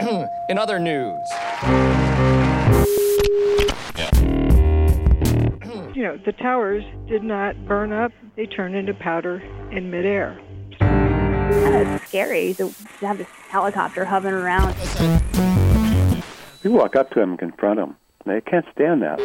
In other news. The towers did not burn up. They turned into powder in midair. It's scary to have this helicopter hovering around. You walk up to them and confront them. They can't stand that.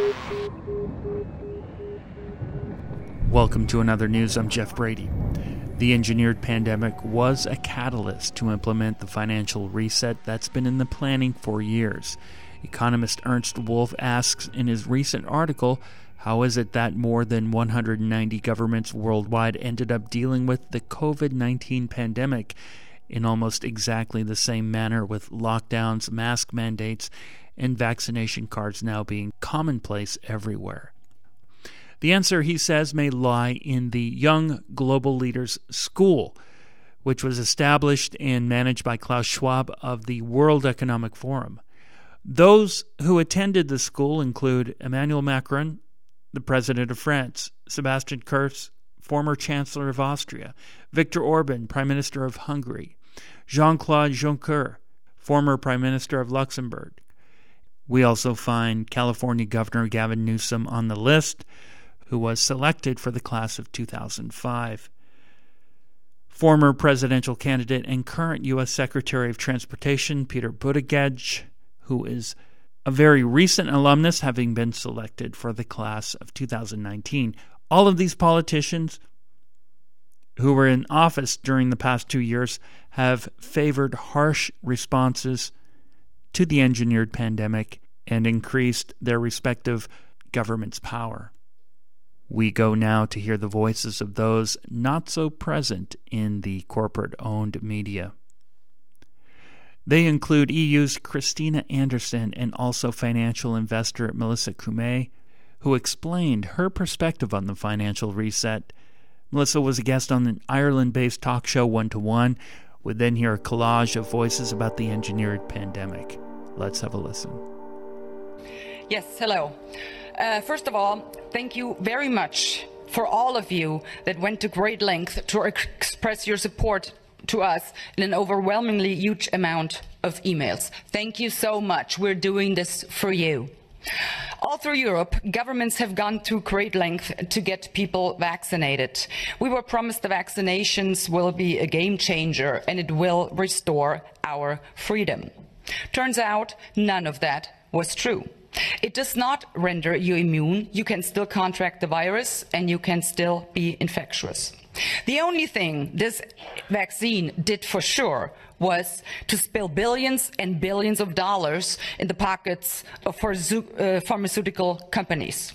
Welcome to Another News. I'm Jeff Brady. The engineered pandemic was a catalyst to implement the financial reset that's been in the planning for years. Economist Ernst Wolf asks in his recent article, how is it that more than 190 governments worldwide ended up dealing with the COVID-19 pandemic in almost exactly the same manner, with lockdowns, mask mandates, and vaccination cards now being commonplace everywhere? The answer, he says, may lie in the Young Global Leaders School, which was established and managed by Klaus Schwab of the World Economic Forum. Those who attended the school include Emmanuel Macron, the President of France, Sebastian Kurz, former Chancellor of Austria, Viktor Orban, Prime Minister of Hungary, Jean-Claude Juncker, former Prime Minister of Luxembourg. We also find California Governor Gavin Newsom on the list, who was selected for the class of 2005. Former presidential candidate and current U.S. Secretary of Transportation Peter Buttigieg, who is a very recent alumnus, having been selected for the class of 2019. All of these politicians who were in office during the past 2 years have favored harsh responses to the engineered pandemic and increased their respective government's power. We go now to hear the voices of those not so present in the corporate-owned media. They include EU's Christina Anderson and also financial investor Melissa Kume, who explained her perspective on the financial reset. Melissa was a guest on an Ireland-based talk show 1-to-1. We'll then hear a collage of voices about the engineered pandemic. Let's have a listen. Yes, hello. First of all, thank you very much for all of you that went to great length to express your support to us in an overwhelmingly huge amount of emails. Thank you so much. We're doing this for you. All through Europe, governments have gone to great length to get people vaccinated. We were promised the vaccinations will be a game changer and it will restore our freedom. Turns out none of that was true. It does not render you immune. You can still contract the virus and you can still be infectious. The only thing this vaccine did for sure was to spill billions and billions of dollars in the pockets of pharmaceutical companies.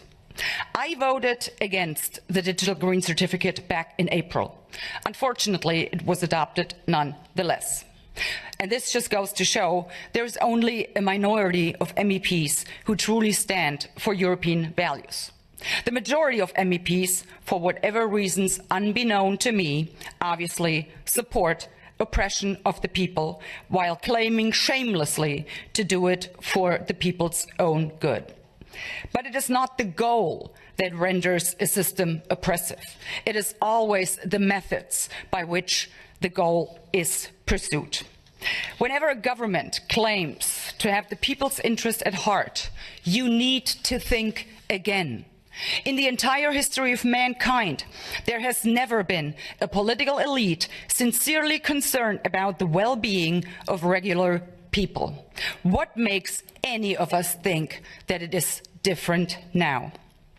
I voted against the digital green certificate back in April. Unfortunately, it was adopted nonetheless. And this just goes to show there is only a minority of MEPs who truly stand for European values. The majority of MEPs, for whatever reasons unbeknown to me, obviously support oppression of the people while claiming shamelessly to do it for the people's own good. But it is not the goal that renders a system oppressive. It is always the methods by which the goal is pursued. Whenever a government claims to have the people's interest at heart, you need to think again. In the entire history of mankind, there has never been a political elite sincerely concerned about the well-being of regular people. What makes any of us think that it is different now?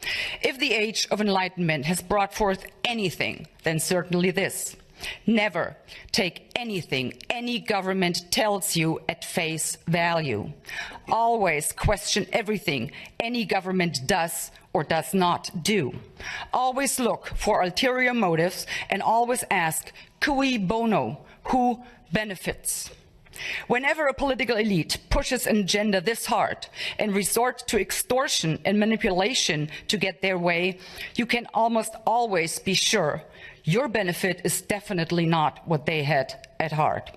If the Age of Enlightenment has brought forth anything, then certainly this. Never take anything any government tells you at face value. Always question everything any government does or does not do. Always look for ulterior motives and always ask, cui bono, who benefits? Whenever a political elite pushes an agenda this hard and resort to extortion and manipulation to get their way, you can almost always be sure your benefit is definitely not what they had at heart.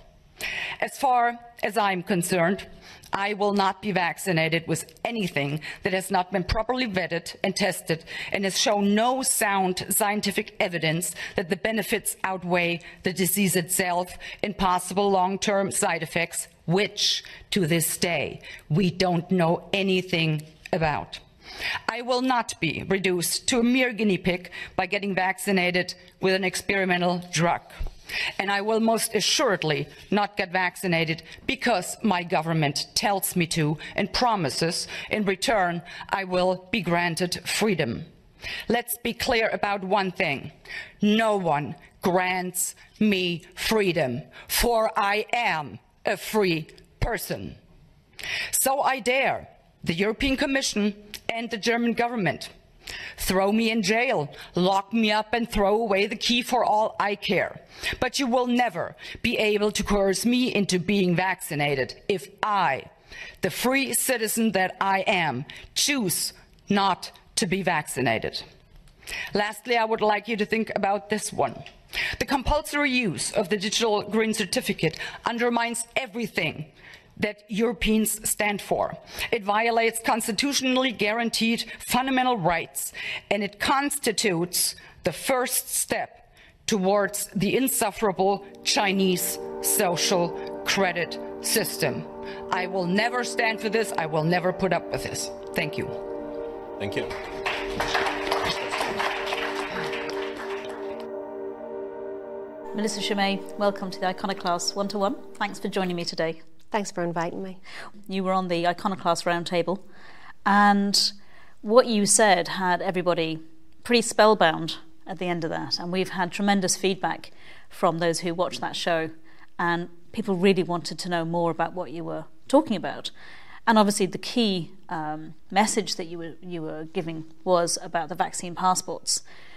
As far as I'm concerned, I will not be vaccinated with anything that has not been properly vetted and tested and has shown no sound scientific evidence that the benefits outweigh the disease itself and possible long-term side effects, which, to this day, we don't know anything about. I will not be reduced to a mere guinea pig by getting vaccinated with an experimental drug. And I will most assuredly not get vaccinated because my government tells me to and promises in return I will be granted freedom. Let's be clear about one thing. No one grants me freedom, for I am a free person. So I dare the European Commission and the German government. Throw me in jail, lock me up and throw away the key for all I care. But you will never be able to coerce me into being vaccinated if I, the free citizen that I am, choose not to be vaccinated. Lastly, I would like you to think about this one. The compulsory use of the digital green certificate undermines everything that Europeans stand for. It violates constitutionally guaranteed fundamental rights, and it constitutes the first step towards the insufferable Chinese social credit system. I will never stand for this. I will never put up with this. Thank you. Thank you. Melissa Chimay, welcome to the Iconoclast One-to-One. Thanks for joining me today. Thanks for inviting me. You were on the Iconoclast Roundtable, and what you said had everybody pretty spellbound at the end of that. And we've had tremendous feedback from those who watched that show, and people really wanted to know more about what you were talking about. And obviously the key message that you were giving was about the vaccine passports.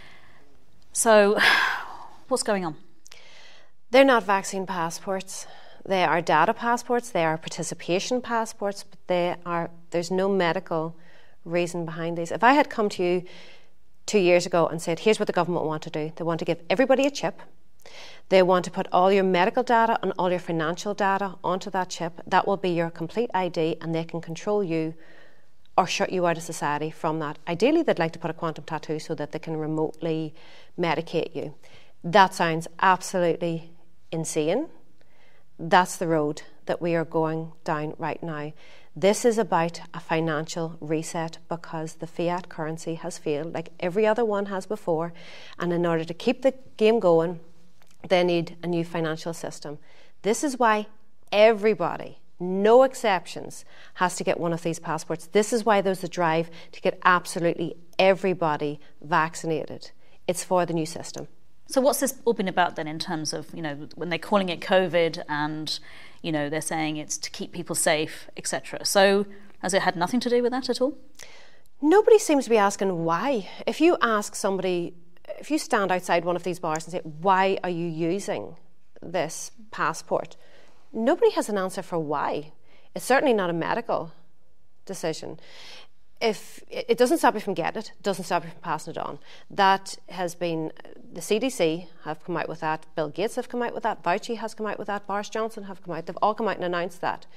So what's going on? They're not vaccine passports. They are data passports, they are participation passports, but there's no medical reason behind these. If I had come to you 2 years ago and said, here's what the government want to do. They want to give everybody a chip. They want to put all your medical data and all your financial data onto that chip. That will be your complete ID, and they can control you or shut you out of society from that. Ideally, they'd like to put a quantum tattoo so that they can remotely medicate you. That sounds absolutely insane. That's the road that we are going down right now. This is about a financial reset because the fiat currency has failed, like every other one has before, and in order to keep the game going, they need a new financial system. This is why everybody, no exceptions, has to get one of these passports. This is why there's a drive to get absolutely everybody vaccinated. It's for the new system. So what's this all been about then in terms of, when they're calling it COVID and, they're saying it's to keep people safe, etc. So has it had nothing to do with that at all? Nobody seems to be asking why. If you ask somebody, if you stand outside one of these bars and say, why are you using this passport? Nobody has an answer for why. It's certainly not a medical decision. If it doesn't stop you from getting it, doesn't stop you from passing it on. That has been, the CDC have come out with that, Bill Gates have come out with that, Fauci has come out with that, Boris Johnson have come out, they've all come out and announced that.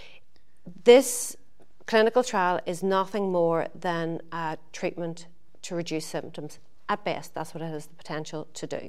This clinical trial is nothing more than a treatment to reduce symptoms. At best, that's what it has the potential to do.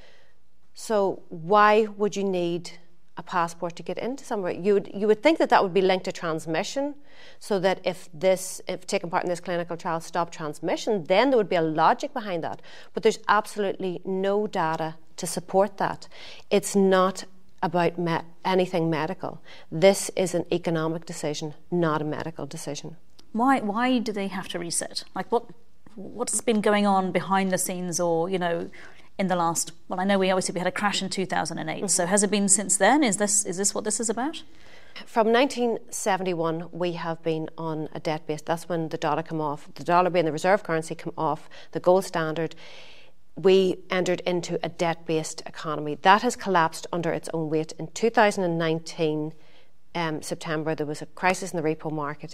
So why would you need a passport to get into somewhere? You would think that would be linked to transmission, so that if taking part in this clinical trial stopped transmission, then there would be a logic behind that. But there's absolutely no data to support that. It's not about anything medical. This is an economic decision, not a medical decision. Why do they have to reset? Like what's been going on behind the scenes, or in the last, I know we had a crash in 2008. Mm-hmm. So has it been since then? Is this what this is about? From 1971, we have been on a debt base. That's when the dollar came off. The dollar being the reserve currency came off, the gold standard. We entered into a debt-based economy. That has collapsed under its own weight. In 2019, September, there was a crisis in the repo market.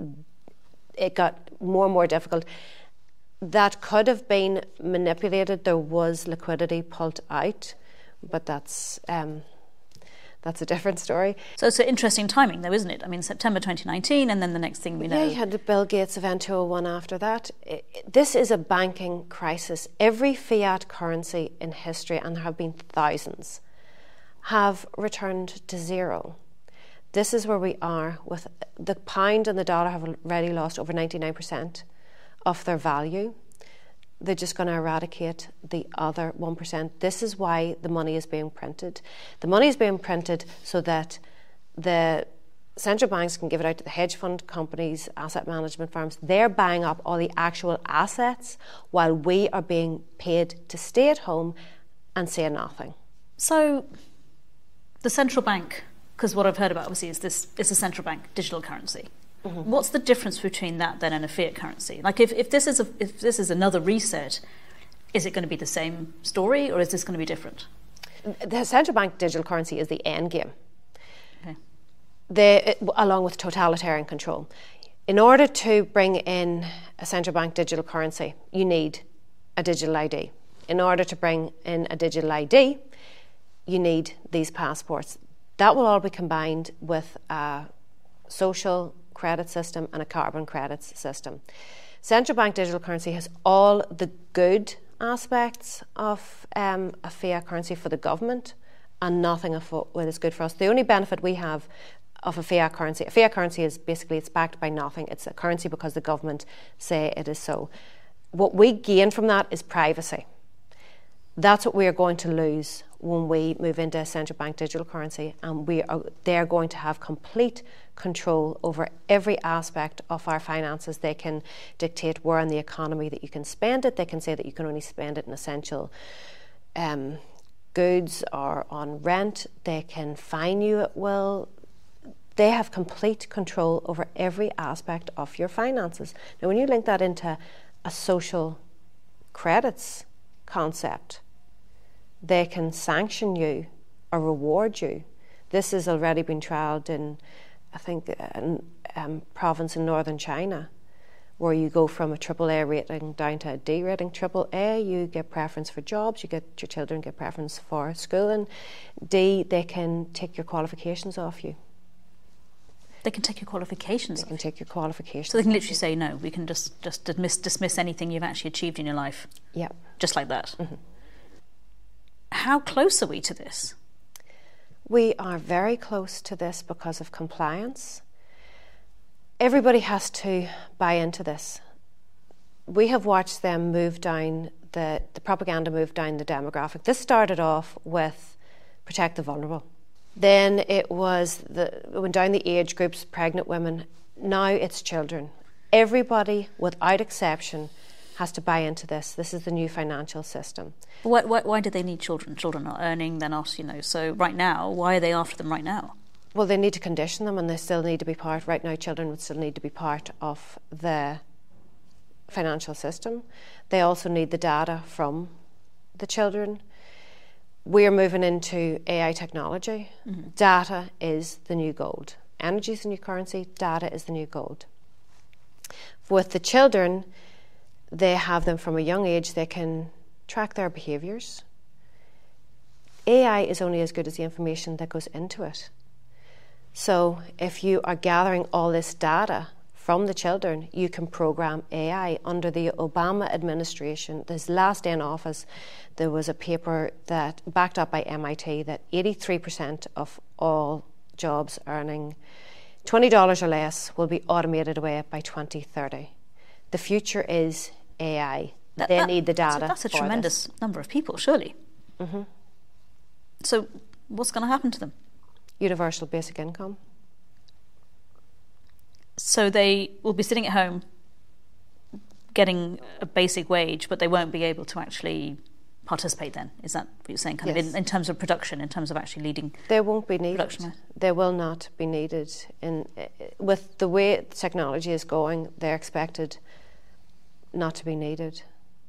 It got more and more difficult. That could have been manipulated. There was liquidity pulled out, but that's that's a different story. So it's an interesting timing, though, isn't it? I mean, September 2019, and then the next thing we know... Yeah, you had the Bill Gates event 201 after that. This is a banking crisis. Every fiat currency in history, and there have been thousands, have returned to zero. This is where we are. With the pound and the dollar have already lost over 99% of their value. They're just going to eradicate the other 1%. This is why the money is being printed. The money is being printed so that the central banks can give it out to the hedge fund companies, asset management firms. They're buying up all the actual assets while we are being paid to stay at home and say nothing. So the central bank, because what I've heard about obviously is a central bank digital currency. Mm-hmm. What's the difference between that then and a fiat currency? Like if this is another reset, is it going to be the same story or is this going to be different? The central bank digital currency is the end game. Okay. Along with totalitarian control. In order to bring in a central bank digital currency, you need a digital ID. In order to bring in a digital ID, you need these passports. That will all be combined with a social credit system and a carbon credits system. Central bank digital currency has all the good aspects of a fiat currency for the government and nothing of what is good for us. The only benefit we have of a fiat currency is basically it's backed by nothing. It's a currency because the government say it is so. What we gain from that is privacy. That's what we are going to lose when we move into a central bank digital currency, and they're going to have complete control over every aspect of our finances. They can dictate where in the economy that you can spend it. They can say that you can only spend it in essential goods or on rent. They can fine you at will. They have complete control over every aspect of your finances. Now, when you link that into a social credits concept, they can sanction you or reward you. This has already been trialled in, I think, a province in northern China, where you go from a AAA rating down to a D rating. AAA, you get preference for jobs, your children get preference for schooling. D, they can take your qualifications off you. They can take your qualifications. They can take your qualifications. So they can literally say no. We can just dismiss anything you've actually achieved in your life. Yeah, just like that. Mm-hmm. How close are we to this? We are very close to this because of compliance. Everybody has to buy into this. We have watched them move down the propaganda move down the demographic. This started off with protect the vulnerable. Then it went down the age groups, pregnant women. Now it's children. Everybody, without exception, has to buy into this. This is the new financial system. Why do they need children? Children are earning, they're not, So right now, why are they after them right now? Well, they need to condition them and they still need to be part. Right now, children would still need to be part of the financial system. They also need the data from the children. We're moving into AI technology. Mm-hmm. Data is the new gold. Energy is the new currency. Data is the new gold. With the children, they have them from a young age. They can track their behaviours. AI is only as good as the information that goes into it. So if you are gathering all this data from the children, you can program AI. Under the Obama administration, his last day in office, there was a paper that backed up by MIT that 83% of all jobs earning $20 or less will be automated away by 2030. The future is AI. They need the data. That's a tremendous number of people, surely. Mm-hmm. So what's going to happen to them? Universal basic income. So they will be sitting at home getting a basic wage, but they won't be able to actually participate then? Is that what you're saying? Kind of in terms of production, in terms of actually leading? They won't be needed. Production? They will not be needed. With the way technology is going, they're expected not to be needed.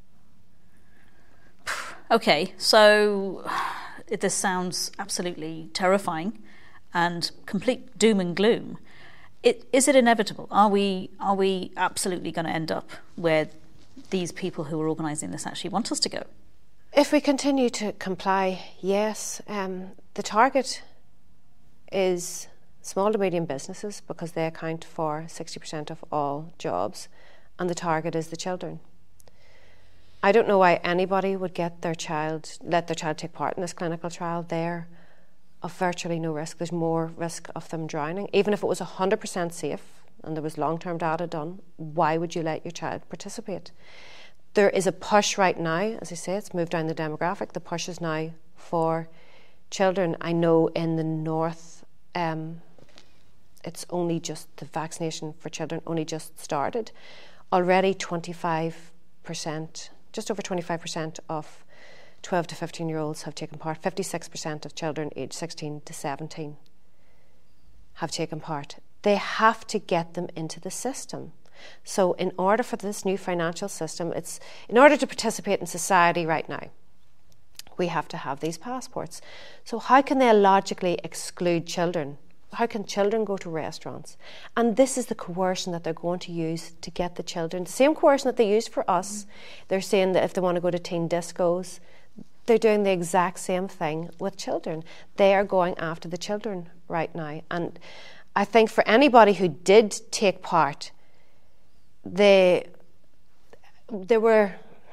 Okay, so this sounds absolutely terrifying and complete doom and gloom. Is it inevitable? Are we absolutely going to end up where these people who are organising this actually want us to go? If we continue to comply, yes. The target is small to medium businesses, because they account for 60% of all jobs, and the target is the children. I don't know why anybody would let their child take part in this clinical trial. They're of virtually no risk. There's more risk of them drowning. Even if it was 100% safe and there was long-term data done, why would you let your child participate? There is a push right now, as I say, it's moved down the demographic. The push is now for children. I know in the north, it's only just the vaccination for children only just started. Already 25%, just over 25% of 12 to 15-year-olds have taken part. 56% of children aged 16 to 17 have taken part. They have to get them into the system. So in order for this new financial system, in order to participate in society right now, we have to have these passports. So how can they logically exclude children? How can children go to restaurants? And this is the coercion that they're going to use to get the children. The same coercion that they used for us. They're saying that if they want to go to teen discos, they're doing the exact same thing with children. They are going after the children right now. And I think for anybody who did take part, they were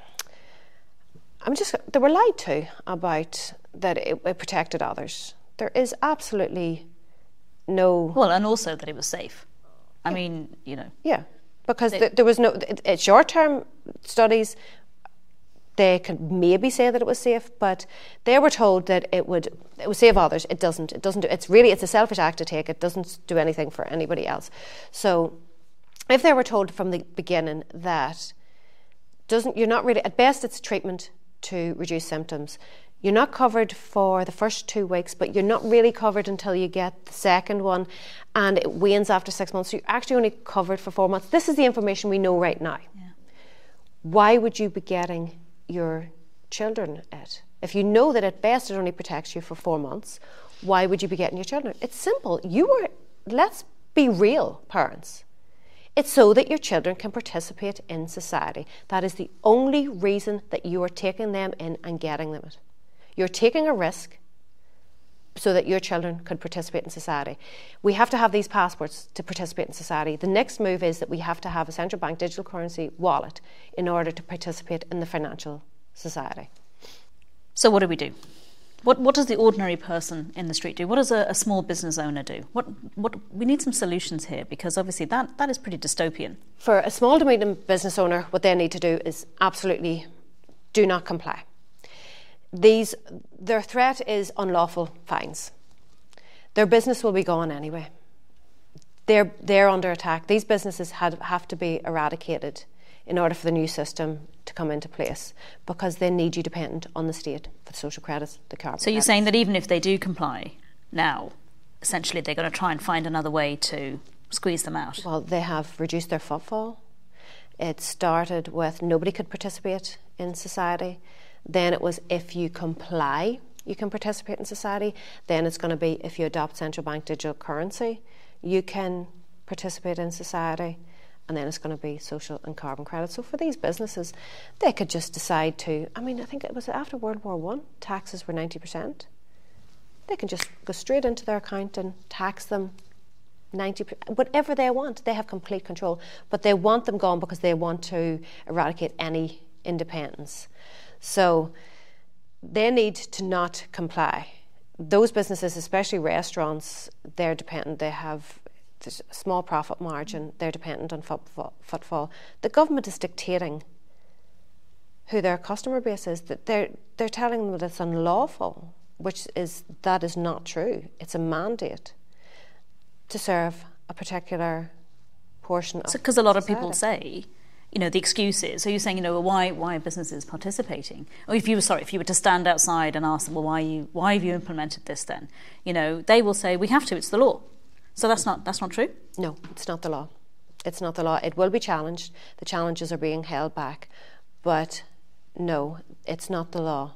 lied to about that it protected others. There is absolutely no... Well, and also that it was safe. I mean, Yeah, because there was no... Short-term studies, they could maybe say that it was safe, but they were told that it would save others. It doesn't. It's a selfish act to take. It doesn't do anything for anybody else. So if they were told from the beginning that you're not really... At best, it's treatment to reduce symptoms. You're not covered for the first 2 weeks, but you're not really covered until you get the second one, and it wanes after 6 months. So you're actually only covered for 4 months. This is the information we know right now. Yeah. Why would you be getting your children it? If you know that at best it only protects you for 4 months, why would you be getting your children? It's simple. Let's be real, parents. It's so that your children can participate in society. That is the only reason that you are taking them in and getting them it. You're taking a risk so that your children could participate in society. We have to have these passports to participate in society. The next move is that we have to have a central bank digital currency wallet in order to participate in the financial society. So what do we do? What does the ordinary person in the street do? What does a small business owner do? What we need some solutions here, because obviously that is pretty dystopian. For a small to medium business owner, what they need to do is absolutely do not comply. Their threat is unlawful fines. Their business will be gone anyway. They're under attack. These businesses have to be eradicated in order for the new system to come into place, because they need you dependent on the state for the social credits, the carbon So you're credits. saying that even if they do comply now, essentially they're going to try and find another way to squeeze them out? Well, they have reduced their footfall. It started with nobody could participate in society. Then it was if you comply, you can participate in society. Then it's going to be if you adopt central bank digital currency, you can participate in society. And then it's going to be social and carbon credits. So for these businesses, they could just decide to... I think it was after World War I, taxes were 90%. They can just go straight into their account and tax them 90%. Whatever they want, they have complete control. But they want them gone because they want to eradicate any independence. So they need to not comply. Those businesses, especially restaurants, they're dependent. There's a small profit margin. They're dependent on footfall. The government is dictating who their customer base is. That they're telling them that it's unlawful, that is not true. It's a mandate to serve a particular portion of society. Because a lot of people say, the excuse is, so you're saying, why are businesses participating? Or if you were to stand outside and ask them, well, why have you implemented this then? They will say, we have to, it's the law. So that's not true? No, it's not the law. It's not the law. It will be challenged. The challenges are being held back. But no, it's not the law.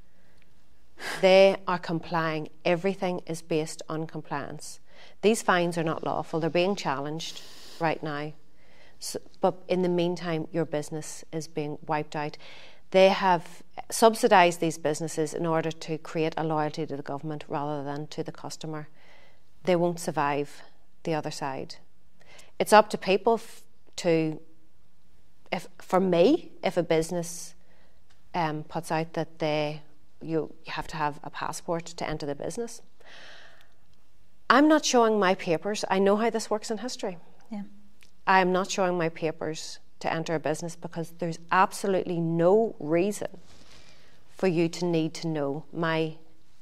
They are complying. Everything is based on compliance. These fines are not lawful. They're being challenged right now. So, but in the meantime, your business is being wiped out. They have subsidised these businesses in order to create a loyalty to the government rather than to the customer. they won't survive the other side. It's up to people if a business puts out that you have to have a passport to enter the business, I'm not showing my papers. I know how this works in history. Yeah. I am not showing my papers to enter a business because there's absolutely no reason for you to need to know my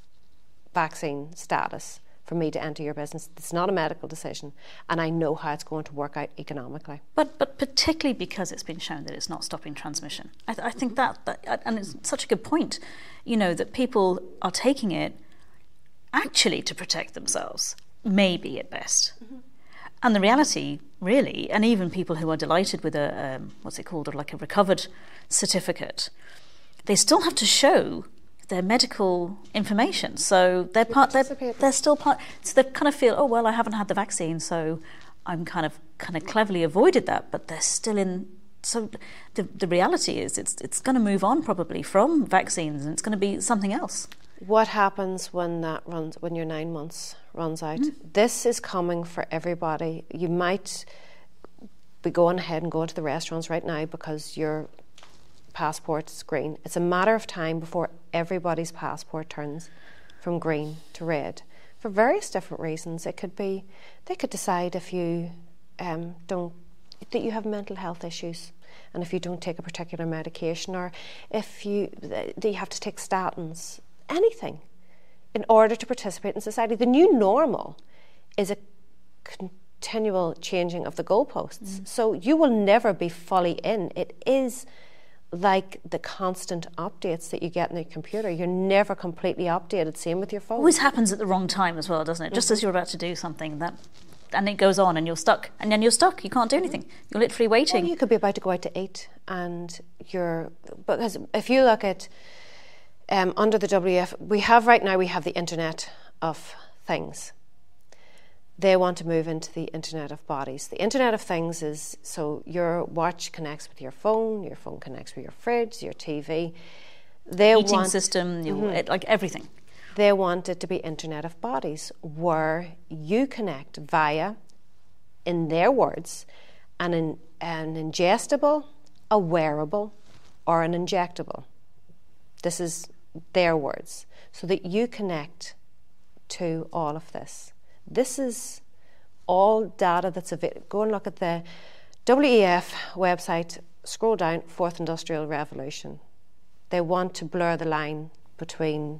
vaccine status for me to enter your business. It's not a medical decision, and I know how it's going to work out economically. But particularly because it's been shown that it's not stopping transmission. I think that, and it's such a good point, that people are taking it actually to protect themselves, maybe at best. Mm-hmm. And the reality, really, and even people who are delighted with a recovered certificate, they still have to show their medical information. So they're still part. So they kind of feel, oh well, I haven't had the vaccine, so I'm kind of cleverly avoided that. But they're still in. So the reality is, it's going to move on probably from vaccines, and it's going to be something else. What happens when your 9 months runs out? This is coming for everybody. You might be going ahead and going to the restaurants right now because your passport is green. It's a matter of time before everybody's passport turns from green to red for various different reasons. It could be they could decide if you that you have mental health issues, and if you don't take a particular medication, or if that you have to take statins, anything, in order to participate in society. The new normal is a continual changing of the goalposts. So you will never be fully in. It is like the constant updates that you get in the computer. You're never completely updated. Same with your phone. Always happens at the wrong time as well, doesn't it? Just as you're about to do something, and it goes on, and you're stuck. And then you're stuck. You can't do anything. You're literally waiting. Or you could be about to go out to eat, and because if you look at under the WEF, we have the Internet of Things. They want to move into the Internet of Bodies. The Internet of Things is, so your watch connects with your phone connects with your fridge, your TV. Heating system, like everything. They want it to be Internet of Bodies, where you connect via, in their words, an ingestible, a wearable, or an injectable. This is their words, so that you connect to all of this. This is all data that's available. Go and look at the WEF website, scroll down, Fourth Industrial Revolution. They want to blur the line between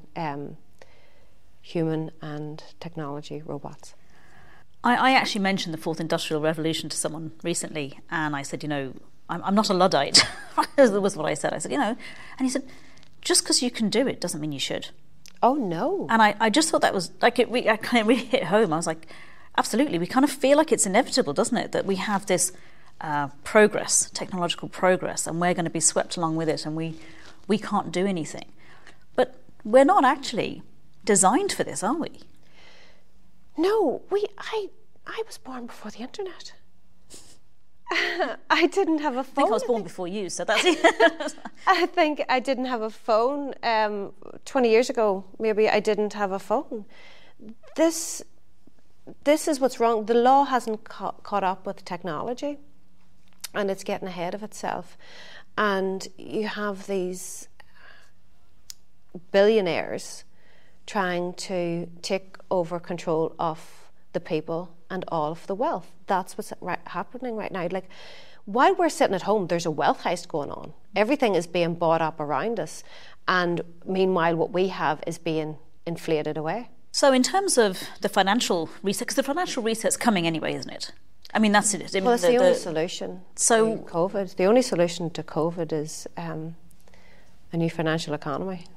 human and technology, robots. I actually mentioned the Fourth Industrial Revolution to someone recently, and I said, I'm not a Luddite. That was what I said. I said, and he said, just because you can do it doesn't mean you should. Oh, no. And I just thought that was, I kind of really hit home. I was like, absolutely. We kind of feel like it's inevitable, doesn't it, that we have this technological progress, and we're going to be swept along with it, and we can't do anything. But we're not actually designed for this, are we? No, I was born before the internet. I didn't have a phone. I think I was born before you, so that's it. I think I didn't have a phone 20 years ago. Maybe I didn't have a phone. This is what's wrong. The law hasn't caught up with technology, and it's getting ahead of itself. And you have these billionaires trying to take over control of the people and all of the wealth. That's what's happening right now. Like, while we're sitting at home, there's a wealth heist going on. Everything is being bought up around us, and meanwhile what we have is being inflated away. So in terms of the financial reset, because the financial reset's coming anyway, isn't it? I mean, that's it. Well, it's the only solution to COVID. The only solution to COVID is a new financial economy.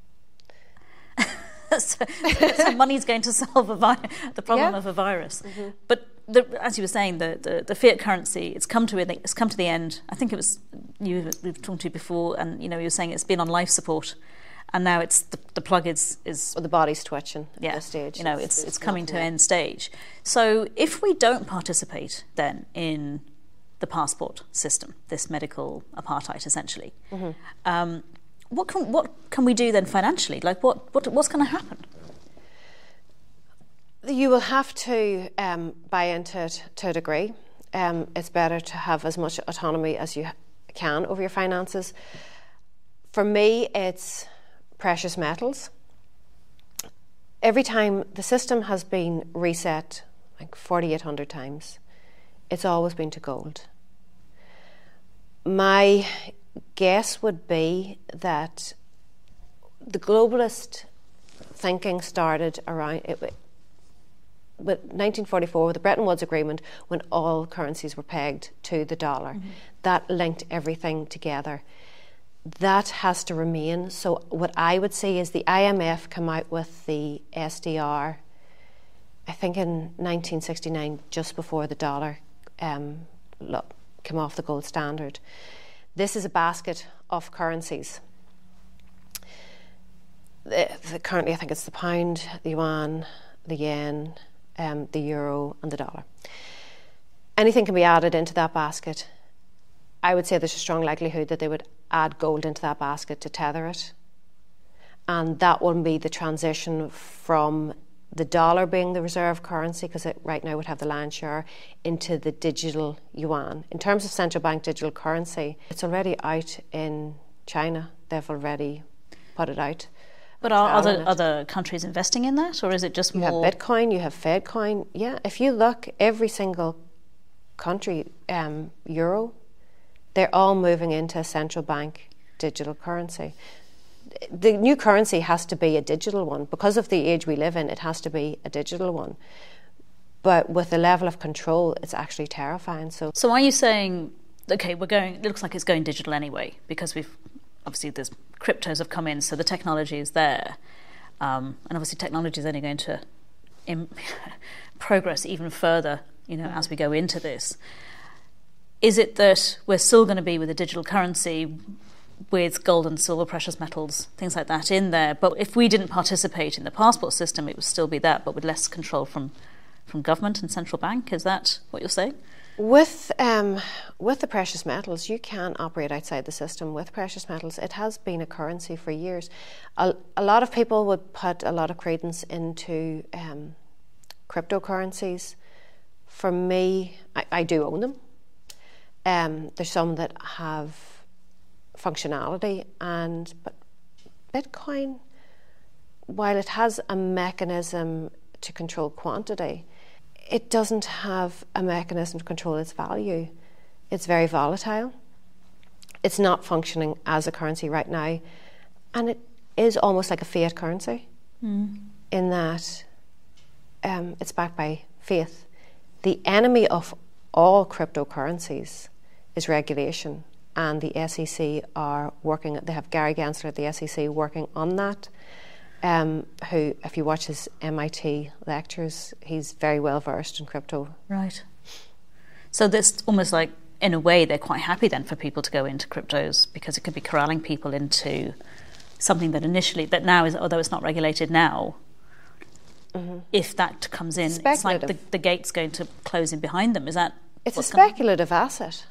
So money's going to solve the problem of a virus. Mm-hmm. But as you were saying, the fiat currency, it's come to the end. I think it was we've talked to you before, and you were saying it's been on life support, and now it's the plug is well, the body's twitching at this stage. It's coming to end stage. So if we don't participate then in the passport system, this medical apartheid essentially. Mm-hmm. What can we do then financially? Like what's going to happen? You will have to buy into it to a degree. It's better to have as much autonomy as you can over your finances. For me, it's precious metals. Every time the system has been reset, like 4,800 times, it's always been to gold. My guess would be that the globalist thinking started around with 1944, with the Bretton Woods Agreement, when all currencies were pegged to the dollar. Mm-hmm. That linked everything together. That has to remain. So what I would say is the IMF come out with the SDR, I think in 1969, just before the dollar came off the gold standard. This is a basket of currencies. Currently, I think it's the pound, the yuan, the yen, the euro and the dollar. Anything can be added into that basket. I would say there's a strong likelihood that they would add gold into that basket to tether it. And that will be the transition from the dollar being the reserve currency, because it right now would have the lion's share, into the digital yuan. In terms of central bank digital currency, it's already out in China. They've already put it out. But are other countries investing in that, or is it just more? You have Bitcoin, you have Fedcoin. Yeah, if you look, every single country, euro, they're all moving into a central bank digital currency. The new currency has to be a digital one. Because of the age we live in, it has to be a digital one. But with the level of control, it's actually terrifying. So are you saying, okay, it looks like it's going digital anyway, because obviously there's cryptos have come in, so the technology is there. And obviously technology is only going to progress even further, as we go into this. Is it that we're still going to be with a digital currency with gold and silver, precious metals, things like that in there, but if we didn't participate in the passport system, it would still be that, but with less control from government and central bank? Is that what you're saying? With the precious metals, you can operate outside the system with precious metals. It has been a currency for years. A lot of people would put a lot of credence into cryptocurrencies. For me, I do own them. There's some that have functionality, but Bitcoin, while it has a mechanism to control quantity, it doesn't have a mechanism to control its value. It's very volatile. It's not functioning as a currency right now, and it is almost like a fiat currency in that it's backed by faith. The enemy of all cryptocurrencies is regulation, and the SEC are working. They have Gary Gensler at the SEC working on that. Who, if you watch his MIT lectures, he's very well versed in crypto. Right. So that's almost like, in a way, they're quite happy then for people to go into cryptos, because it could be corralling people into something that now is, although it's not regulated now, if that comes in, it's like the gate's going to close in behind them. Is that? It's a speculative asset.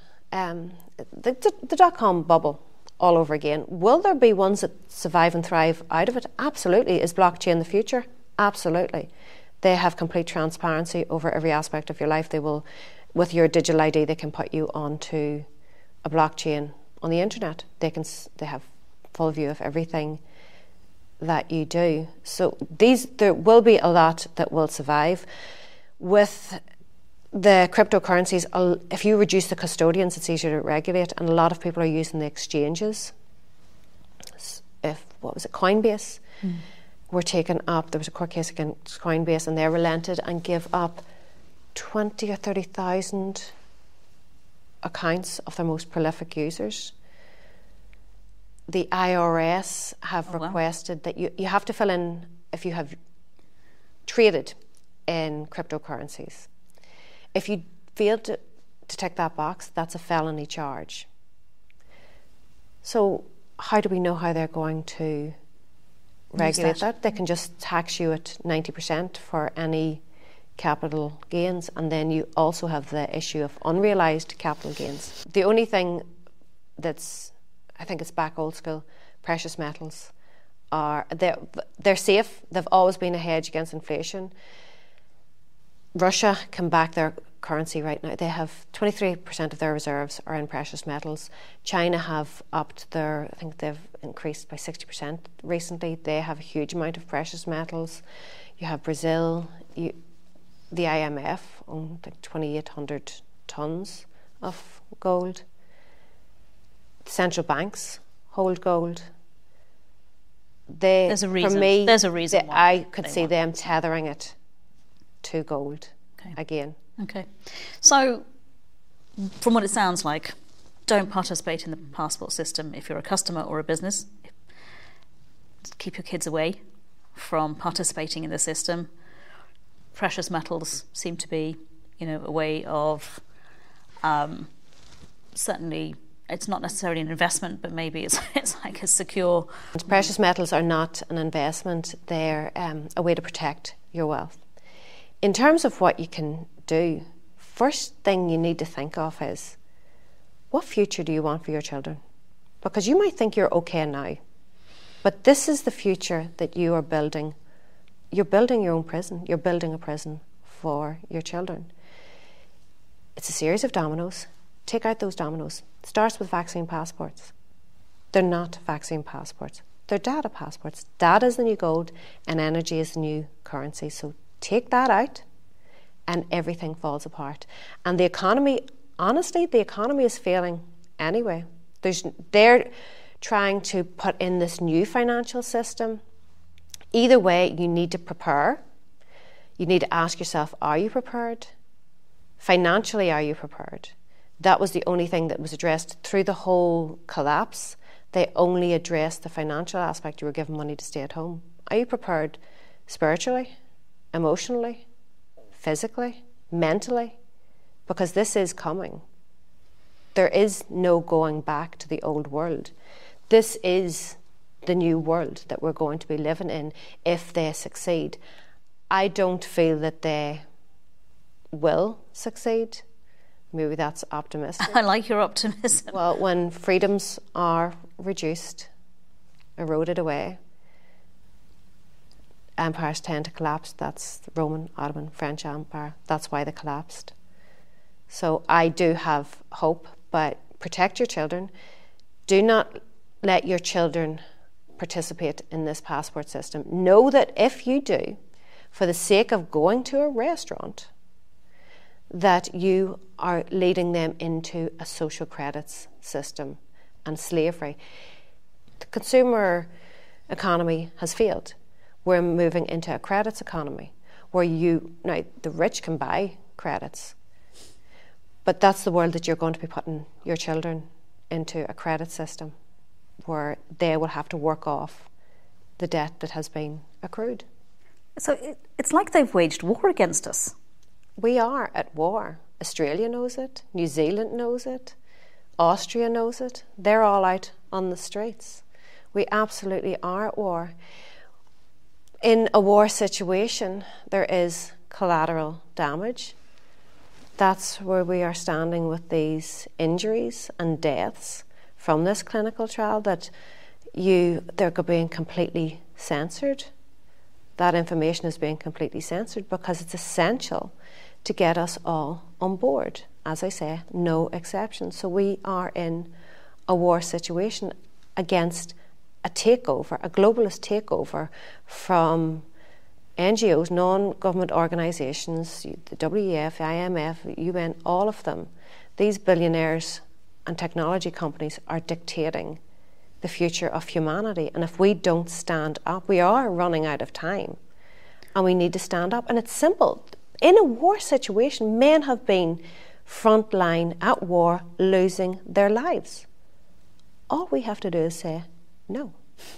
The dot-com bubble all over again. Will there be ones that survive and thrive out of it? Absolutely. Is blockchain the future? Absolutely. They have complete transparency over every aspect of your life. They will, with your digital ID, they can put you onto a blockchain on the internet. They have full view of everything that you do. So there will be a lot that will survive. With the cryptocurrencies, if you reduce the custodians, it's easier to regulate, and a lot of people are using the exchanges. Coinbase were taken up. There was a court case against Coinbase, and they relented and gave up 20 or 30,000 accounts of their most prolific users. The IRS have requested that you have to fill in if you have traded in cryptocurrencies. If you fail to tick that box, that's a felony charge. So how do we know how they're going to regulate that? They can just tax you at 90% for any capital gains, and then you also have the issue of unrealised capital gains. The only thing I think it's back old school, precious metals they're safe. They've always been a hedge against inflation. Russia can back their currency right now. They have 23% of their reserves are in precious metals. China have upped I think they've increased by 60% recently. They have a huge amount of precious metals. You have Brazil, the IMF own like 2,800 tons of gold. Central banks hold gold. There's a reason. For me, there's a reason why I could see them tethering it to gold again. Okay. So, from what it sounds like, don't participate in the passport system if you're a customer or a business. Keep your kids away from participating in the system. Precious metals seem to be, a way of certainly. It's not necessarily an investment, but maybe it's like a secure. Precious metals are not an investment; they're a way to protect your wealth. In terms of what you can do, first thing you need to think of is, what future do you want for your children? Because you might think you're okay now, but this is the future that you are building. You're building your own prison. You're building a prison for your children. It's a series of dominoes. Take out those dominoes. It starts with vaccine passports. They're not vaccine passports. They're data passports. Data is the new gold and energy is the new currency. So take that out and everything falls apart. And the economy, honestly, the economy is failing anyway. They're trying to put in this new financial system. Either way, you need to prepare. You need to ask yourself, are you prepared? Financially, are you prepared? That was the only thing that was addressed through the whole collapse. They only addressed the financial aspect. You were given money to stay at home. Are you prepared spiritually, emotionally, physically, mentally? Because this is coming. There is no going back to the old world. This is the new world that we're going to be living in if they succeed. I don't feel that they will succeed. Maybe that's optimistic. I like your optimism. Well, when freedoms are reduced, eroded away, empires tend to collapse. That's the Roman, Ottoman, French Empire. That's why they collapsed. So I do have hope, but protect your children. Do not let your children participate in this passport system. Know that if you do, for the sake of going to a restaurant, that you are leading them into a social credits system and slavery. The consumer economy has failed. We're moving into a credits economy where now the rich can buy credits, but that's the world that you're going to be putting your children into, a credit system where they will have to work off the debt that has been accrued. So it's like they've waged war against us. We are at war. Australia knows it. New Zealand knows it. Austria knows it. They're all out on the streets. We absolutely are at war. In a war situation, there is collateral damage. That's where we are standing with these injuries and deaths from this clinical trial, that they're being completely censored. That information is being completely censored because it's essential to get us all on board. As I say, no exceptions. So we are in a war situation against a takeover, a globalist takeover from NGOs, non-government organisations, the WEF, IMF, UN, all of them. These billionaires and technology companies are dictating the future of humanity. And if we don't stand up, we are running out of time. And we need to stand up. And it's simple. In a war situation, men have been front line at war, losing their lives. All we have to do is say no.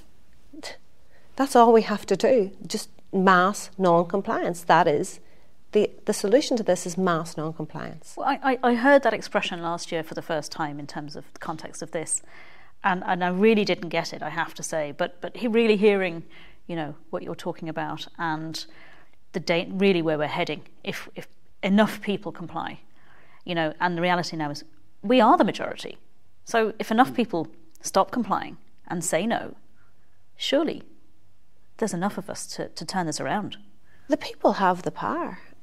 That's all we have to do. Just mass non-compliance. That is the solution to this, is mass non-compliance. Well, I heard that expression last year for the first time in terms of the context of this, and I really didn't get it, I have to say. But really hearing, what you're talking about and really where we're heading, if enough people comply, and the reality now is we are the majority. So if enough people stop complying and say no, surely there's enough of us to turn this around. The people have the power.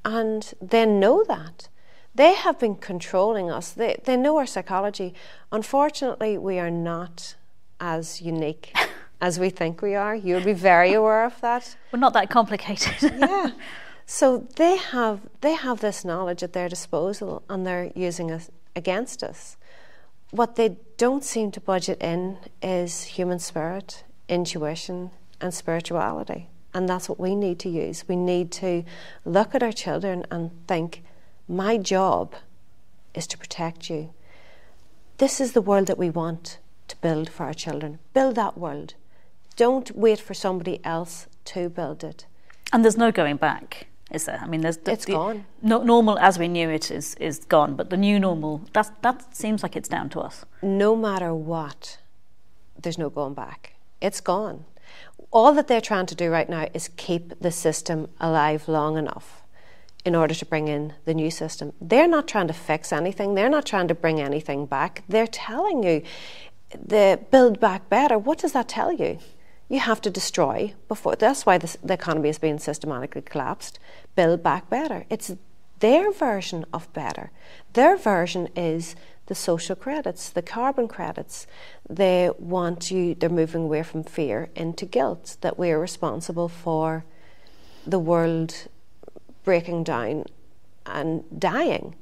And they know that. They have been controlling us. They know our psychology. Unfortunately, we are not as unique as we think we are. You'll be very aware of that. We're not that complicated. Yeah. So they have this knowledge at their disposal, and they're using it against us. What they don't seem to budget in is human spirit, intuition, and spirituality. And that's what we need to use. We need to look at our children and think, my job is to protect you. This is the world that we want to build for our children. Build that world. Don't wait for somebody else to build it. And there's no going back, is there? I mean, it's gone. Normal as we knew it is gone, but the new normal, that seems like it's down to us. No matter what, there's no going back. It's gone. All that they're trying to do right now is keep the system alive long enough in order to bring in the new system. They're not trying to fix anything. They're not trying to bring anything back. They're telling you, the build back better. What does that tell you? You have to destroy before. That's why the economy is being systematically collapsed. Build back better. It's their version of better. Their version is the social credits, the carbon credits. They're moving away from fear into guilt, that we are responsible for the world breaking down and dying.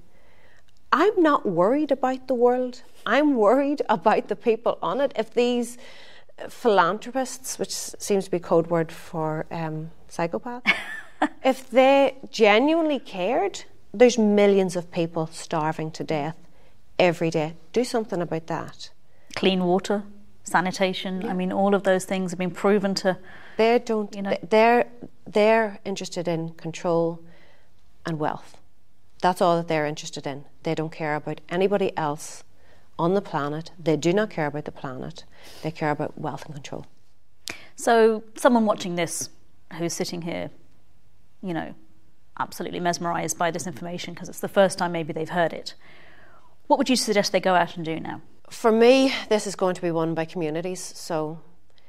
I'm not worried about the world. I'm worried about the people on it. If these philanthropists, which seems to be code word for psychopaths, if they genuinely cared, there's millions of people starving to death every day. Do something about that. Clean water, sanitation. Yeah. I mean, all of those things have been proven to. They don't. They're interested in control and wealth. That's all that they're interested in. They don't care about anybody else on the planet. They do not care about the planet. They care about wealth and control. So, someone watching this who's sitting here, absolutely mesmerised by this information because it's the first time maybe they've heard it. What would you suggest they go out and do now? For me, this is going to be won by communities. So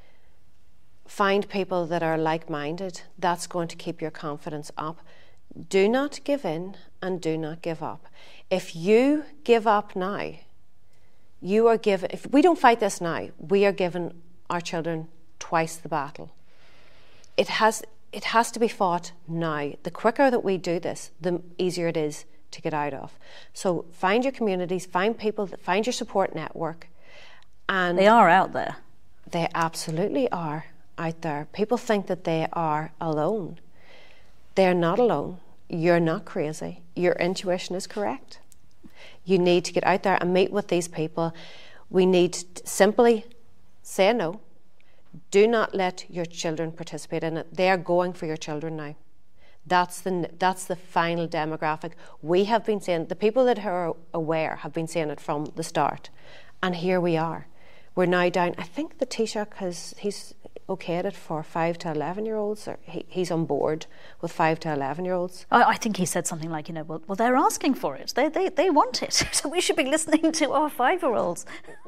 find people that are like-minded. That's going to keep your confidence up. Do not give in and do not give up. If you give up now, you are given. If we don't fight this now, we are giving our children twice the battle. It has to be fought now. The quicker that we do this, the easier it is to get out of. So find your communities, find people, find your support network. And they are out there. They absolutely are out there. People think that they are alone. They're not alone. You're not crazy. Your intuition is correct. You need to get out there and meet with these people. We need to simply say no. Do not let your children participate in it. They are going for your children now. That's the final demographic. We have been saying, the people that are aware have been saying it from the start. And here we are. We're now down, I think the Taoiseach he's okayed it for 5 to 11-year-olds, or he's on board with 5 to 11-year-olds. I think he said something like, well, they're asking for it. They want it. So we should be listening to our 5-year-olds.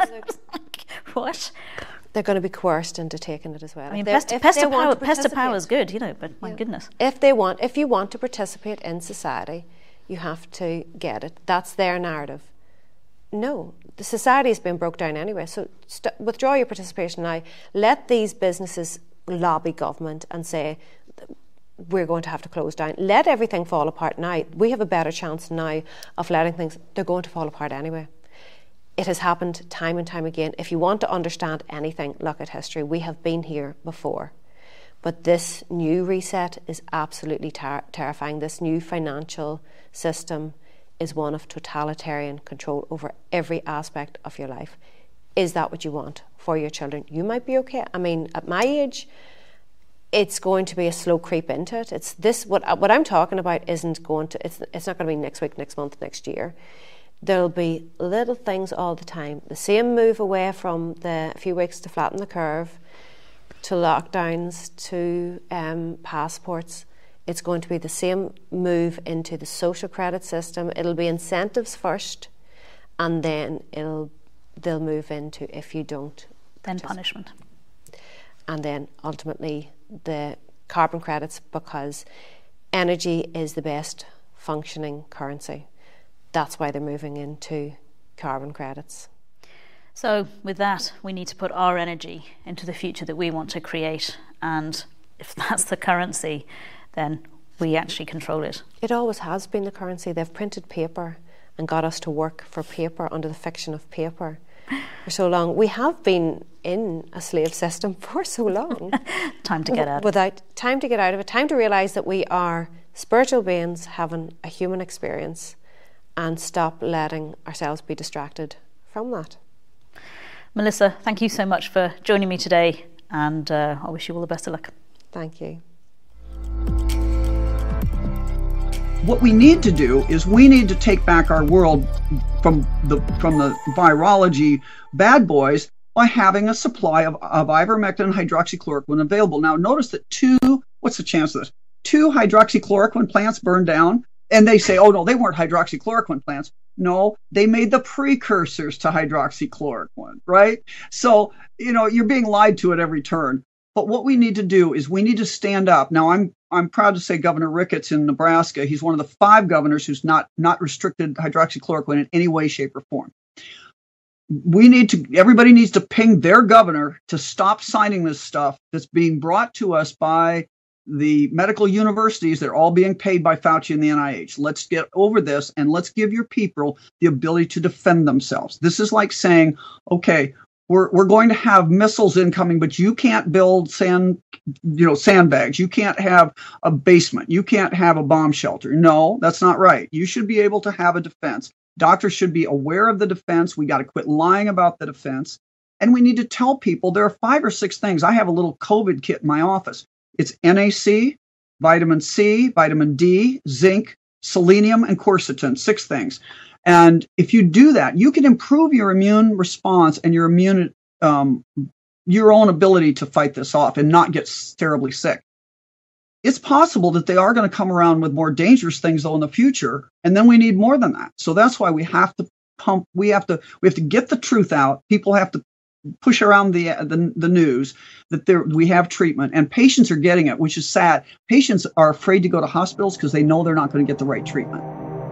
What? They're going to be coerced into taking it as well. I mean, pest power is good, but my goodness. If you want to participate in society, you have to get it. That's their narrative. No, the society has been broke down anyway. So withdraw your participation now. Let these businesses lobby government and say we're going to have to close down. Let everything fall apart now. We have a better chance now of letting things. They're going to fall apart anyway. It has happened time and time again. If you want to understand anything, look at history. We have been here before. But this new reset is absolutely terrifying. This new financial system is one of totalitarian control over every aspect of your life. Is that what you want for your children? You might be okay. I mean, at my age, it's going to be a slow creep into it. It's this. What I'm talking about isn't going to. It's not going to be next week, next month, next year. There'll be little things all the time. The same move away from the few weeks to flatten the curve, to lockdowns, to passports. It's going to be the same move into the social credit system. It'll be incentives first, and then they'll move into if you don't. Then punishment. And then ultimately the carbon credits, because energy is the best functioning currency. That's why they're moving into carbon credits. So with that, we need to put our energy into the future that we want to create. And if that's the currency, then we actually control it. It always has been the currency. They've printed paper and got us to work for paper under the fiction of paper for so long. We have been in a slave system for so long. Time to get out. Time to get out of it. Time to realise that we are spiritual beings having a human experience and stop letting ourselves be distracted from that. Melissa, thank you so much for joining me today, and I wish you all the best of luck. Thank you. What we need to do is we need to take back our world from the virology bad boys by having a supply of ivermectin and hydroxychloroquine available. Now, notice that what's the chance of this? 2 hydroxychloroquine plants burned down, and they say, oh no, they weren't hydroxychloroquine plants. No, they made the precursors to hydroxychloroquine, right? So, you're being lied to at every turn. But what we need to do is we need to stand up. Now, I'm proud to say Governor Ricketts in Nebraska, he's one of the 5 governors who's not restricted hydroxychloroquine in any way, shape, or form. Everybody needs to ping their governor to stop signing this stuff that's being brought to us by the medical universities. They're all being paid by Fauci and the NIH. Let's get over this and let's give your people the ability to defend themselves. This is like saying, okay, we're going to have missiles incoming, but you can't build sandbags. You can't have a basement. You can't have a bomb shelter. No, that's not right. You should be able to have a defense. Doctors should be aware of the defense. We got to quit lying about the defense. And we need to tell people there are 5 or 6 things. I have a little COVID kit in my office. It's NAC, vitamin C, vitamin D, zinc, selenium, and quercetin, 6 things. And if you do that, you can improve your immune response and your your own ability to fight this off and not get terribly sick. It's possible that they are going to come around with more dangerous things though in the future, and then we need more than that. So that's why we have to pump. We have to get the truth out. People have to push around the news that we have treatment, and patients are getting it, which is sad. Patients are afraid to go to hospitals because they know they're not going to get the right treatment.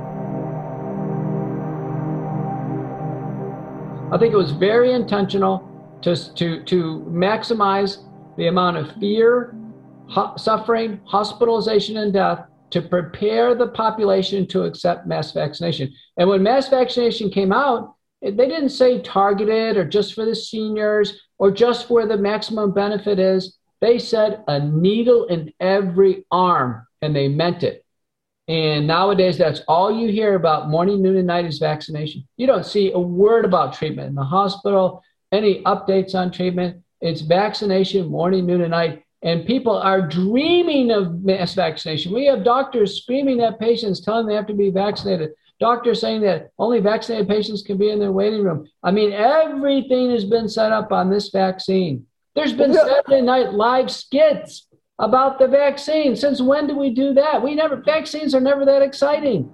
I think it was very intentional to maximize the amount of fear, suffering, hospitalization, and death to prepare the population to accept mass vaccination. And when mass vaccination came out, they didn't say targeted or just for the seniors or just where the maximum benefit is. They said a needle in every arm, and they meant it. And nowadays, that's all you hear about morning, noon, and night is vaccination. You don't see a word about treatment in the hospital, any updates on treatment. It's vaccination morning, noon, and night. And people are dreaming of mass vaccination. We have doctors screaming at patients, telling them they have to be vaccinated. Doctors saying that only vaccinated patients can be in their waiting room. I mean, everything has been set up on this vaccine. There's been Saturday Night Live skits about the vaccine. Since when do we do that? Vaccines are never that exciting.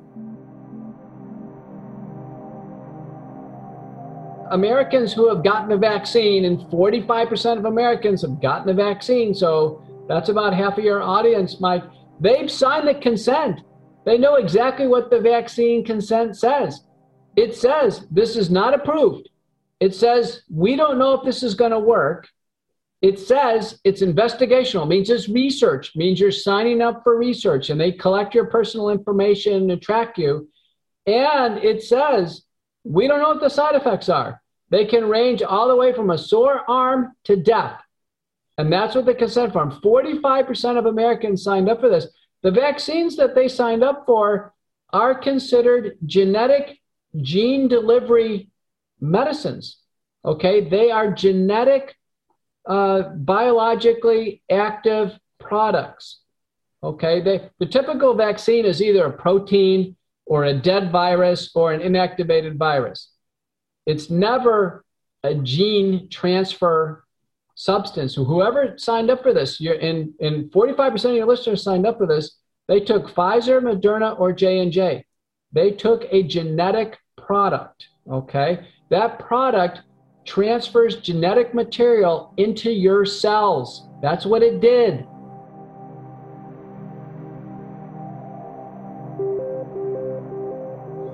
Americans who have gotten the vaccine, and 45% of Americans have gotten the vaccine, so that's about half of your audience, Mike, they've signed the consent. They know exactly what the vaccine consent says. It says this is not approved. It says we don't know if this is going to work. It says it's investigational, means it's research, means you're signing up for research, and they collect your personal information and track you. And it says we don't know what the side effects are. They can range all the way from a sore arm to death. And that's what the consent form. 45% of Americans signed up for this. The vaccines that they signed up for are considered genetic gene delivery medicines. Okay, they are genetic biologically active products. Okay, the typical vaccine is either a protein or a dead virus or an inactivated virus. It's never a gene transfer substance. Whoever signed up for this, in 45% of your listeners signed up for this, they took Pfizer, Moderna, or J&J. They took a genetic product, okay? That product transfers genetic material into your cells. That's what it did.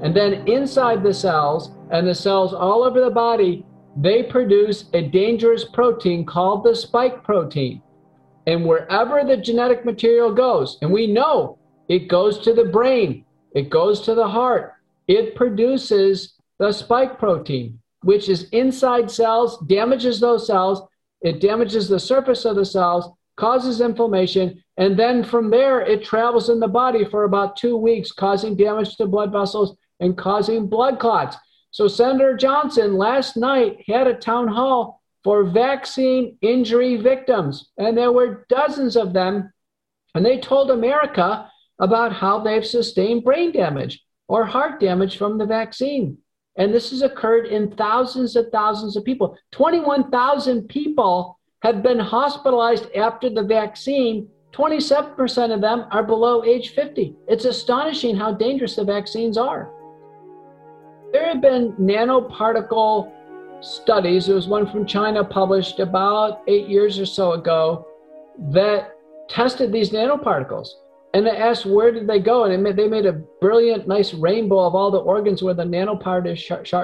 And then inside the cells, and the cells all over the body, they produce a dangerous protein called the spike protein. And wherever the genetic material goes, and we know it goes to the brain, it goes to the heart, it produces the spike protein, which is inside cells, damages those cells, it damages the surface of the cells, causes inflammation, and then from there it travels in the body for about 2 weeks, causing damage to blood vessels and causing blood clots. So Senator Johnson last night had a town hall for vaccine injury victims, and there were dozens of them, and they told America about how they've sustained brain damage or heart damage from the vaccine. And this has occurred in thousands and thousands of people. 21,000 people have been hospitalized after the vaccine. 27% of them are below age 50. It's astonishing how dangerous the vaccines are. There have been nanoparticle studies. There was one from China published about 8 years or so ago that tested these nanoparticles. And they asked, where did they go? And they made a brilliant, nice rainbow of all the organs where the nanoparticles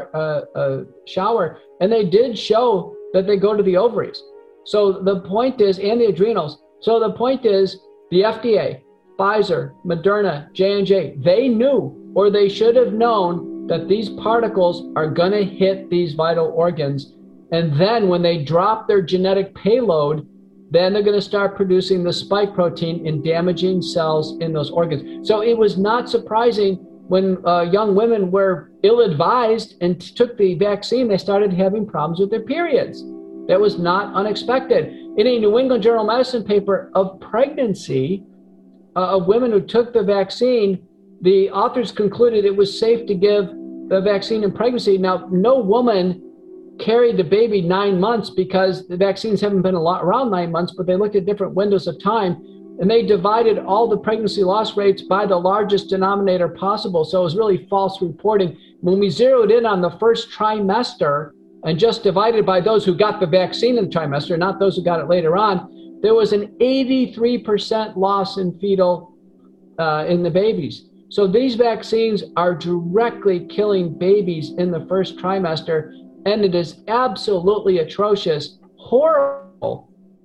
shower. And they did show that they go to the ovaries. So the point is, and the adrenals. So the point is, the FDA, Pfizer, Moderna, J&J, they knew, or they should have known, that these particles are going to hit these vital organs. And then when they drop their genetic payload, then they're going to start producing the spike protein and damaging cells in those organs. So it was not surprising when young women were ill-advised and took the vaccine, they started having problems with their periods. That was not unexpected. In a New England Journal of Medicine paper of pregnancy, of women who took the vaccine, the authors concluded it was safe to give the vaccine in pregnancy. Now, no woman carried the baby 9 months because the vaccines haven't been around 9 months, but they looked at different windows of time, and they divided all the pregnancy loss rates by the largest denominator possible. So it was really false reporting. When we zeroed in on the first trimester and just divided by those who got the vaccine in the trimester, not those who got it later on, there was an 83% loss in fetal in the babies. So these vaccines are directly killing babies in the first trimester, and it is absolutely atrocious, horrible.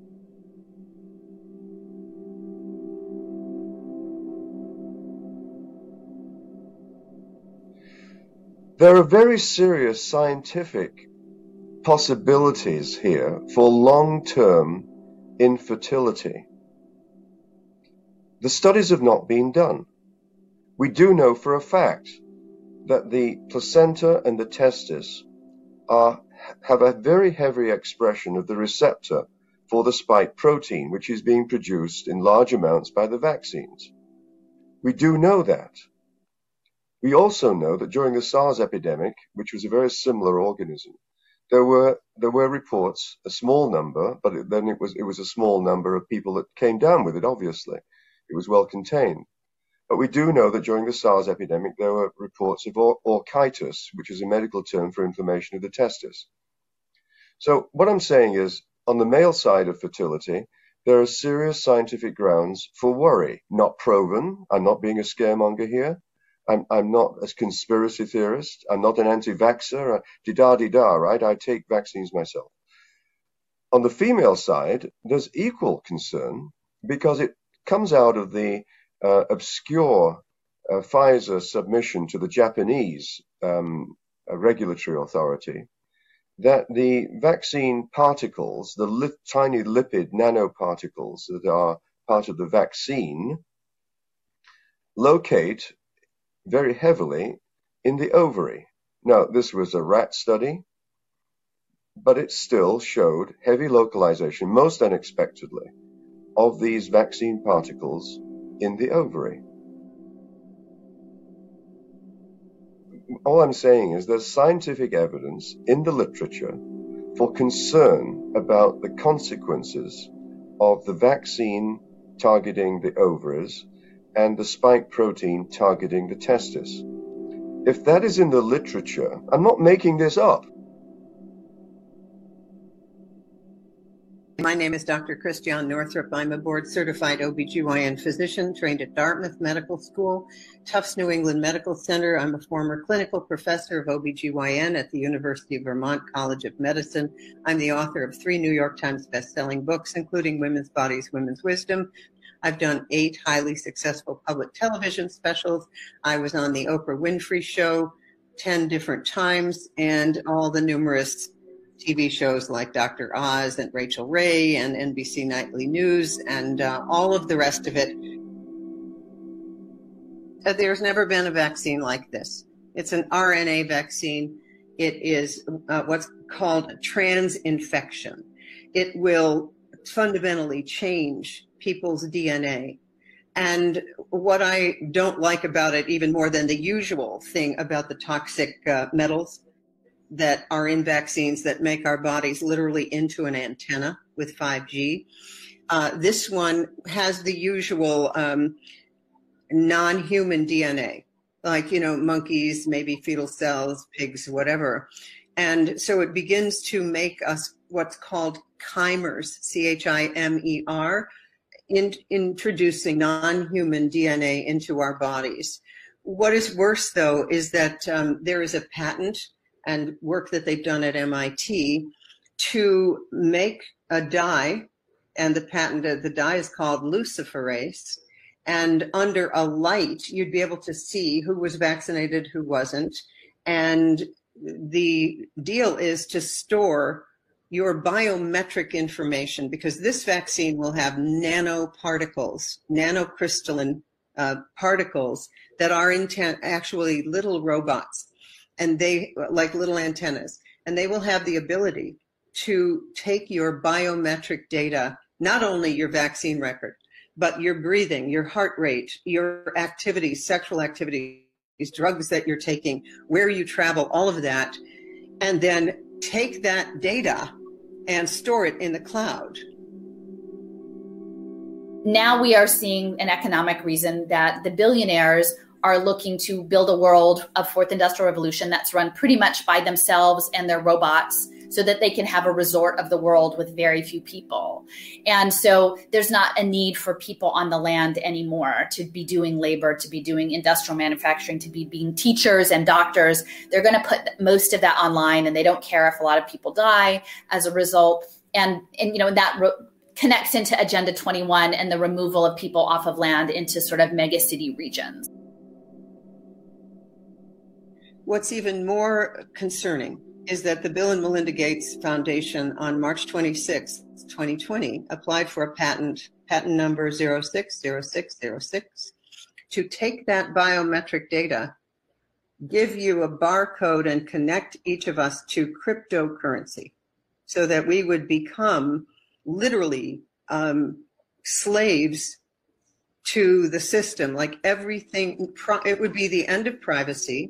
There are very serious scientific possibilities here for long-term infertility. The studies have not been done. We do know for a fact that the placenta and the testis have a very heavy expression of the receptor for the spike protein, which is being produced in large amounts by the vaccines. We do know that. We also know that during the SARS epidemic, which was a very similar organism, there were reports, a small number, but then it was a small number of people that came down with it, obviously. It was well contained. But we do know that during the SARS epidemic, there were reports of orchitis, which is a medical term for inflammation of the testis. So what I'm saying is, on the male side of fertility, there are serious scientific grounds for worry, not proven. I'm not being a scaremonger here. I'm not a conspiracy theorist. I'm not an anti-vaxxer. Right? I take vaccines myself. On the female side, there's equal concern because it comes out of the obscure Pfizer submission to the Japanese regulatory authority that the vaccine particles, the tiny lipid nanoparticles that are part of the vaccine, locate very heavily in the ovary. Now, this was a rat study, but it still showed heavy localization, most unexpectedly, of these vaccine particles in the ovary. All I'm saying is there's scientific evidence in the literature for concern about the consequences of the vaccine targeting the ovaries and the spike protein targeting the testis. If that is in the literature, I'm not making this up. My name is Dr. Christiane Northrup. I'm a board-certified OBGYN physician trained at Dartmouth Medical School, Tufts New England Medical Center. I'm a former clinical professor of OBGYN at the University of Vermont College of Medicine. I'm the author of 3 New York Times best-selling books, including Women's Bodies, Women's Wisdom. I've done 8 highly successful public television specials. I was on the Oprah Winfrey Show 10 different times, and all the numerous TV shows like Dr. Oz and Rachel Ray and NBC Nightly News and all of the rest of it. There's never been a vaccine like this. It's an RNA vaccine. It is what's called a transinfection. It will fundamentally change people's DNA. And what I don't like about it, even more than the usual thing about the toxic metals that are in vaccines that make our bodies literally into an antenna with 5G. This one has the usual non-human DNA, like, monkeys, maybe fetal cells, pigs, whatever. And so it begins to make us what's called chimers, CHIMER, introducing non-human DNA into our bodies. What is worse, though, is that there is a patent and work that they've done at MIT to make a dye, and the dye is called luciferase, and under a light, you'd be able to see who was vaccinated, who wasn't, and the deal is to store your biometric information, because this vaccine will have nanoparticles, nanocrystalline particles that are actually little robots, and they like little antennas, and they will have the ability to take your biometric data, not only your vaccine record, but your breathing, your heart rate, your activities, sexual activities, drugs that you're taking, where you travel, all of that, and then take that data and store it in the cloud. Now we are seeing an economic reason that the billionaires are looking to build a world of fourth industrial revolution that's run pretty much by themselves and their robots, so that they can have a resort of the world with very few people. And so there's not a need for people on the land anymore to be doing labor, to be doing industrial manufacturing, to be being teachers and doctors. They're going to put most of that online, and they don't care if a lot of people die as a result. And that connects into Agenda 21 and the removal of people off of land into sort of mega city regions. What's even more concerning is that the Bill and Melinda Gates Foundation on March 26, 2020, applied for a patent number 060606, to take that biometric data, give you a barcode, and connect each of us to cryptocurrency, so that we would become literally slaves to the system. Like everything, it would be the end of privacy.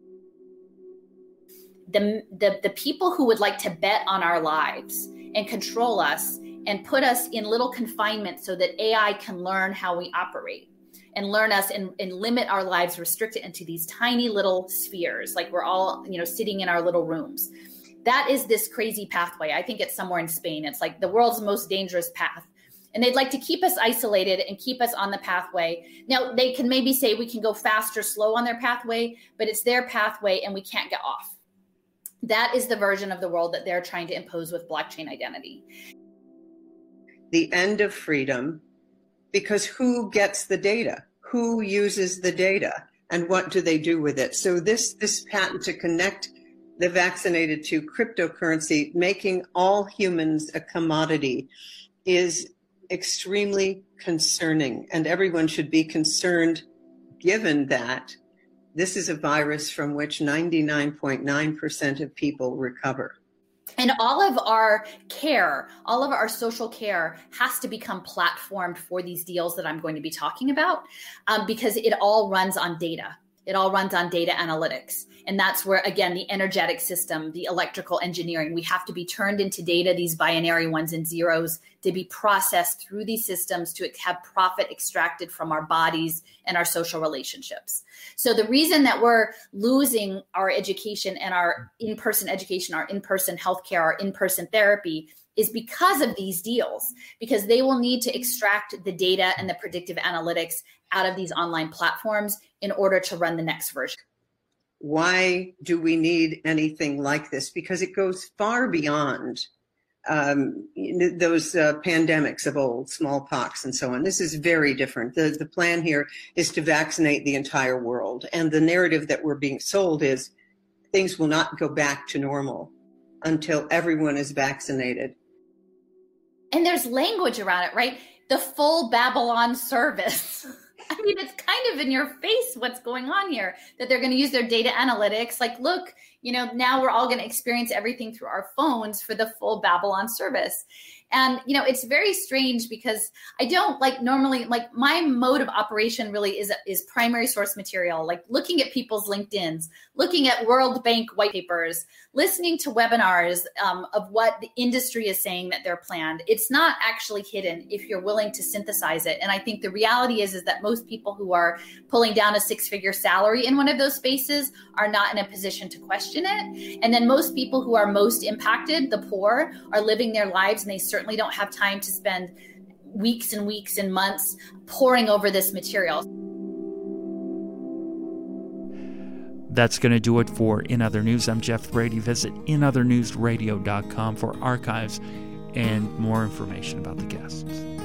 The people who would like to bet on our lives and control us and put us in little confinement so that AI can learn how we operate and learn us and limit our lives, restrict it into these tiny little spheres, like we're all, sitting in our little rooms. That is this crazy pathway. I think it's somewhere in Spain. It's like the world's most dangerous path. And they'd like to keep us isolated and keep us on the pathway. Now, they can maybe say we can go fast or slow on their pathway, but it's their pathway and we can't get off. That is the version of the world that they're trying to impose with blockchain identity. The end of freedom, because who gets the data? Who uses the data? And what do they do with it? So this patent to connect the vaccinated to cryptocurrency, making all humans a commodity, is extremely concerning. And everyone should be concerned, given that this is a virus from which 99.9% of people recover. And all of our care, all of our social care has to become platformed for these deals that I'm going to be talking about, because it all runs on data. It all runs on data analytics. And that's where, again, the energetic system, the electrical engineering, we have to be turned into data, these binary ones and zeros, to be processed through these systems to have profit extracted from our bodies and our social relationships. So the reason that we're losing our education and our in-person education, our in-person healthcare, our in-person therapy is because of these deals, because they will need to extract the data and the predictive analytics out of these online platforms in order to run the next version. Why do we need anything like this? Because it goes far beyond those pandemics of old, smallpox and so on. This is very different. The plan here is to vaccinate the entire world. And the narrative that we're being sold is things will not go back to normal until everyone is vaccinated. And there's language around it, right? The full Babylon service. I mean, it's kind of in your face what's going on here, that they're going to use their data analytics. Like, look, now we're all going to experience everything through our phones for the full Babylon service. And, it's very strange because I don't normally my mode of operation really is primary source material, like looking at people's LinkedIn's, looking at World Bank white papers, listening to webinars of what the industry is saying that they're planned. It's not actually hidden if you're willing to synthesize it. And I think the reality is that most people who are pulling down a 6-figure salary in one of those spaces are not in a position to question it. And then most people who are most impacted, the poor, are living their lives, and they certainly don't have time to spend weeks and weeks and months poring over this material. That's going to do it for In Other News. I'm Jeff Brady. Visit inothernewsradio.com for archives and more information about the guests.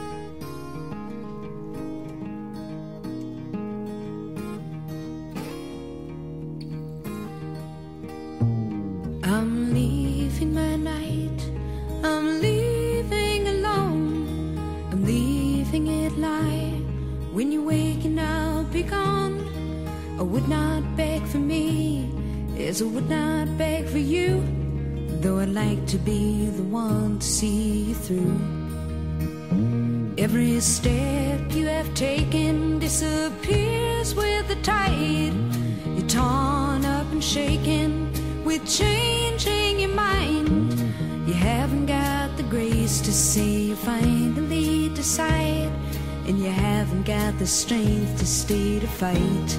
I'm leaving my night, I'm leaving alone, I'm leaving it lie. When you're waking, I'll be gone. I would not beg for me, as I would not beg for you, though I'd like to be the one to see you through. Every step you have taken disappears with the tide. You're torn up and shaken with changing your mind. You haven't got the grace to say you finally decide, and you haven't got the strength to stay to fight.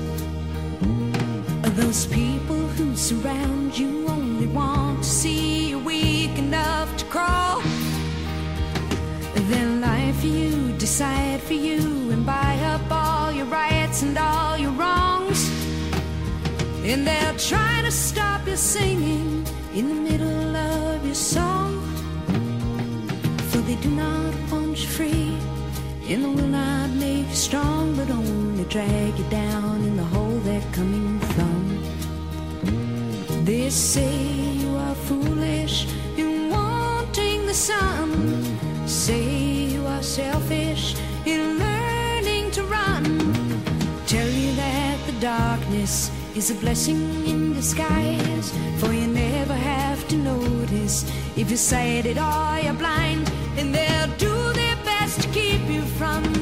Those people who surround you only want to see you weak enough to crawl. They'll lie for you, decide for you, and buy up all your rights and all your wrongs. And they'll try to stop you singing in the middle of your song, for they do not want you free, and they will not make you strong, but only drag you down in the hole they're coming from. They say you are foolish in wanting the sun, say you are selfish in learning to run, tell you that the darkness is a blessing in disguise, for you never have to notice if you're sighted or you're blind, and they'll do their best to keep you from